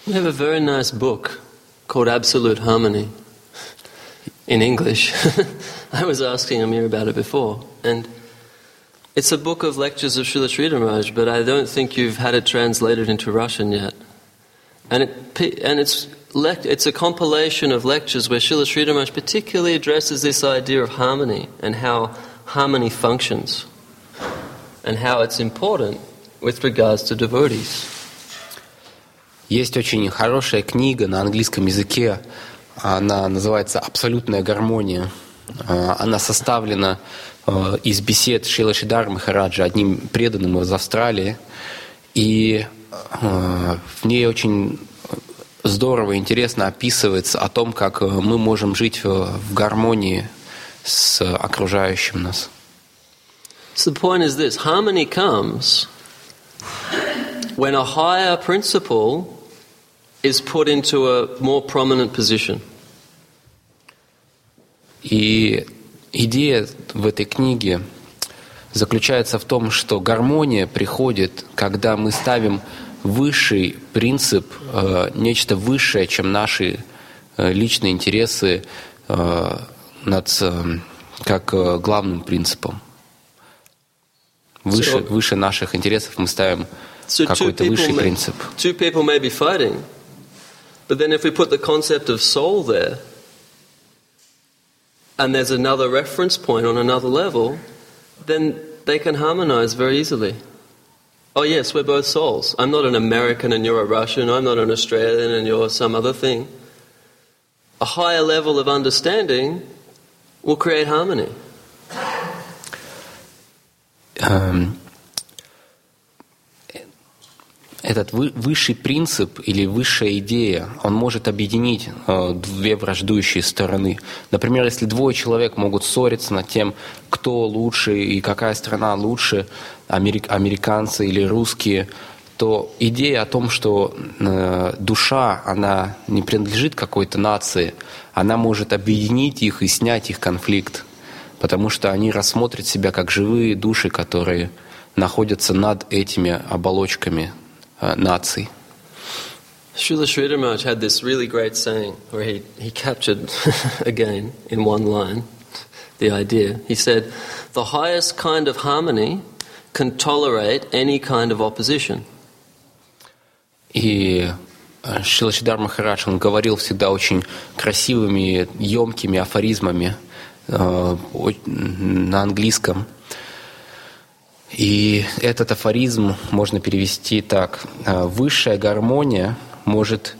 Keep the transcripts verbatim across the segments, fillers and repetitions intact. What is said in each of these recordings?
We have a very nice book called Absolute Harmony in English. I was asking Amir about it before, and it's a book of lectures of Srila Sridhar Maharaj, but I don't think you've had it translated into Russian yet. And it and it's it's a compilation of lectures where Srila Sridhar Maharaj particularly addresses this idea of harmony and how harmony functions and how it's important with regards to devotees. Есть очень хорошая книга на английском языке, она называется «Абсолютная гармония». Она составлена из бесед Шрилы Шридхара Махараджа, одним преданным из Австралии, и в ней очень здорово и интересно описывается о том, как мы можем жить в гармонии с окружающим нас. So the point is this: harmony comes when a higher principle is put into a more prominent position. И идея в этой книге заключается в том, что гармония приходит, когда мы ставим высший принцип, э, нечто высшее, чем наши э, личные интересы, э, над, э, как э, главным принципом. Выше, so, выше наших интересов мы ставим so какой-то высший may, принцип. Two people may be fighting, but then if we put the concept of soul there, and there's another reference point on another level, then they can harmonize very easily. Oh yes, we're both souls. I'm not an American and you're a Russian. I'm not an Australian and you're some other thing. A higher level of understanding will create harmony. Um, этот высший принцип или высшая идея, он может объединить э, две враждующие стороны. Например, если двое человек могут ссориться над тем, кто лучше и какая страна лучше, америк, американцы или русские, то идея о том, что э, душа, она не принадлежит какой-то нации, она может объединить их и снять их конфликт, потому что они рассмотрят себя как живые души, которые находятся над этими оболочками наций. Srila Sridhar Maharaj had this really great saying where he, he captured again in one line the idea. He said, the highest kind of harmony can tolerate any kind of opposition. И Шрила Шридхар Махарадж, он говорил всегда очень красивыми, емкими афоризмами э, на английском. И этот афоризм можно перевести так: высшая гармония может,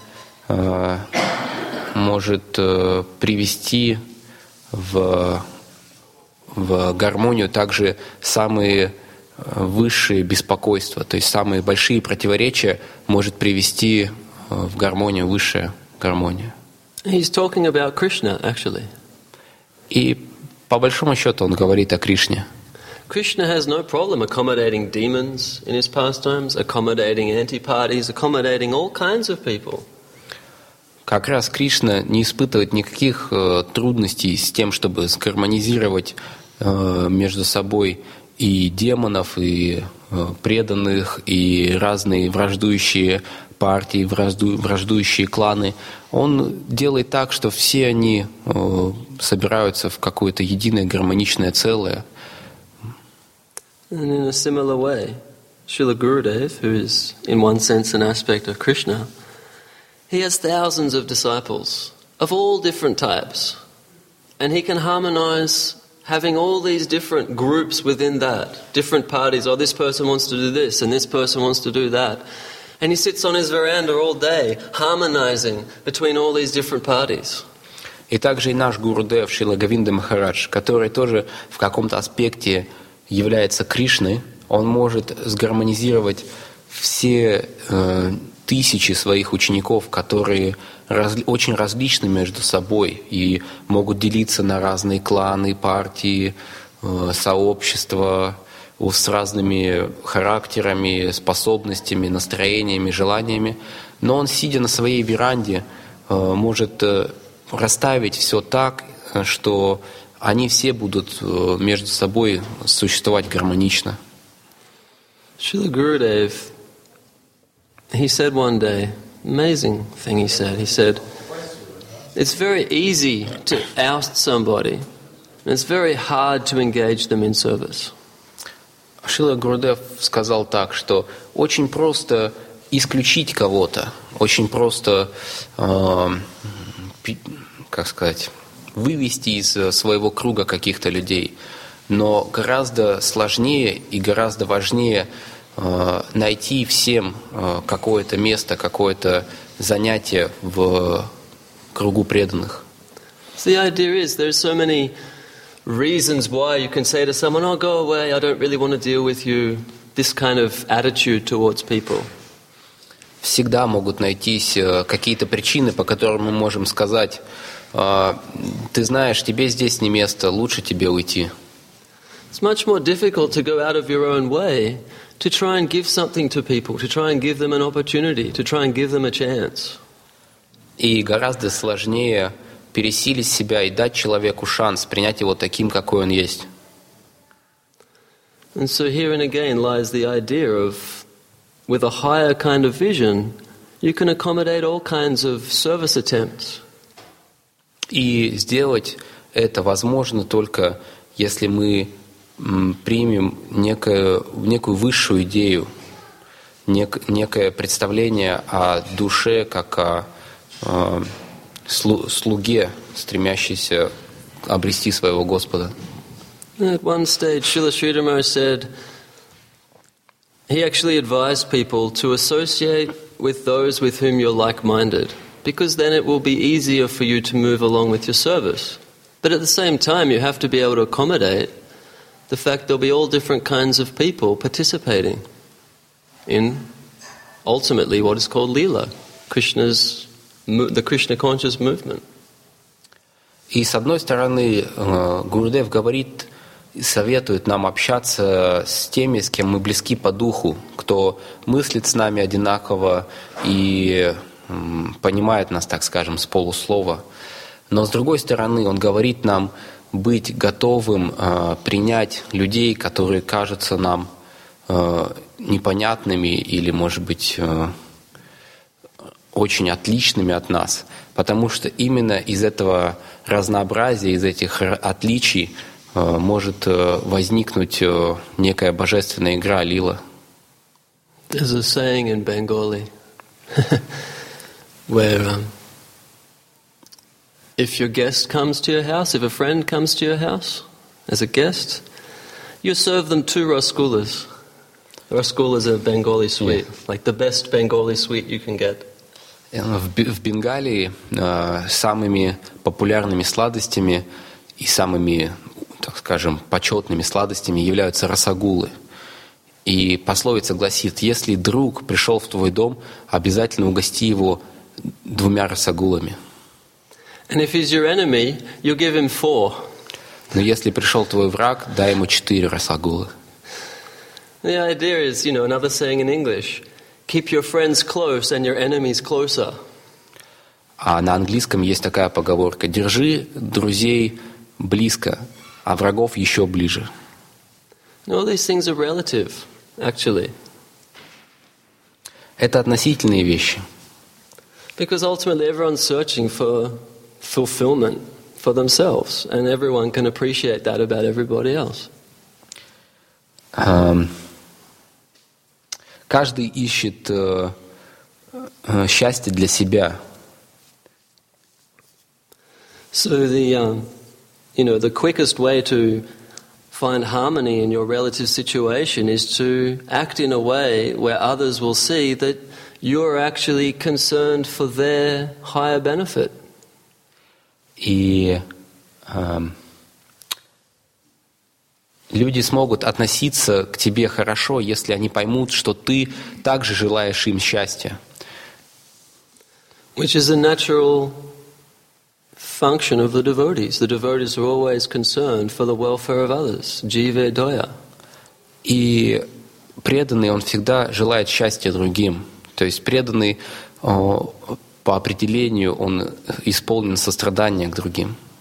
может привести в, в гармонию также самые высшие беспокойства, то есть самые большие противоречия может привести в гармонию высшая гармония. He's talking about Krishna, actually. И по большому счету он говорит о Кришне. Krishna has no problem accommodating demons in his pastimes, accommodating anti-parties, accommodating all kinds of people. Как раз Кришна не испытывает никаких э, трудностей с тем, чтобы сгармонизировать э, между собой и демонов, и э, преданных, и разные враждующие партии, вражду, враждующие кланы. Он делает так, что все они э, собираются в какое-то единое гармоничное целое. And in a similar way, Srila Gurudev, who is in one sense an aspect of Krishna, he has thousands of disciples of all different types. And he can harmonize having all these different groups within that, different parties. Oh, this person wants to do this and this person wants to do that. And he sits on his veranda all day harmonizing between all these different parties. И также и наш Гурудев Шрила Говинда Махарадж, который тоже в каком-то аспекте является Кришной, он может сгармонизировать все э, тысячи своих учеников, которые раз, очень различны между собой и могут делиться на разные кланы, партии, э, сообщества с разными характерами, способностями, настроениями, желаниями. Но он, сидя на своей веранде, э, может э, расставить все так, что они все будут между собой существовать гармонично. Srila Gurudev, he said one day amazing thing he said. He said, it's very easy to oust somebody, and it's very hard to engage them in service. Шрила Гурудев сказал так, что очень просто исключить кого-то, очень просто, э, как сказать, вывести из своего круга каких-то людей, но гораздо сложнее и гораздо важнее э, найти всем э, какое-то место, какое-то занятие в кругу преданных. So the idea is there's so many reasons why you can say to someone, oh, go away, I don't really want to deal with you, this kind of attitude towards people. Всегда могут найтись какие-то причины, по которым мы можем сказать, ты знаешь, тебе здесь не место, лучше тебе уйти. It's much more difficult to go out of your own way to try and give something to people, to try and give them an opportunity, to try and give them a chance. И гораздо сложнее пересилить себя и дать человеку шанс, принять его таким, какой он есть. And so herein again lies the idea of, with a higher kind of vision, you can accommodate all kinds of service attempts. И сделать это возможно только, если мы м, примем некую, некую высшую идею, нек, некое представление о душе как о э, слуге, стремящийся обрести своего Господа. At one stage, Srila Sridhar Maharaj said he actually advised people to associate with those with whom you're like-minded, because then it will be easier for you to move along with your service. But at the same time, you have to be able to accommodate the fact there'll be all different kinds of people participating in ultimately what is called Leela, Krishna's the Krishna conscious movement. И с одной стороны, Гурудев говорит, советует нам общаться с теми, с кем мы близки по духу, кто мыслит с нами одинаково и понимает нас, так скажем, с полуслова. Но с другой стороны, он говорит нам быть готовым принять людей, которые кажутся нам непонятными или, может быть, очень отличными от нас, потому что именно из этого разнообразия, из этих отличий э, может э, возникнуть э, некая божественная игра лила. There's a saying in Bengali where um, if your guest comes to your house, if a friend comes to your house as a guest, you serve them two rasgullas. Rasgulla is a Bengali sweet, yeah. Like the best Bengali sweet you can get. В Бенгалии э, самыми популярными сладостями и самыми, так скажем, почетными сладостями являются расагулы. И пословица гласит, если друг пришел в твой дом, обязательно угости его двумя расагулами. And if he's your enemy, you give him four. Но если пришел твой враг, дай ему четыре расагулы. The idea is, you know, another saying in English, keep your friends close and your enemies closer. А на английском есть такая поговорка: держи друзей близко, а врагов еще ближе. All these things are relative, actually. Это относительные вещи. Because ultimately everyone's searching for fulfillment for themselves, and everyone can appreciate that about everybody else. Um, Каждый ищет э, э, счастье для себя. So the, um, you know, the quickest way to find harmony in your relative situation is to act in a way where others will see that you're actually concerned for their higher benefit. И э, люди смогут относиться к тебе хорошо, если они поймут, что ты также желаешь им счастья. Which is a natural function of the devotees. The devotees are always concerned for the welfare of others. Jive doya. И преданный, он всегда желает счастья другим. То есть преданный, по определению, он исполнен сострадания к другим.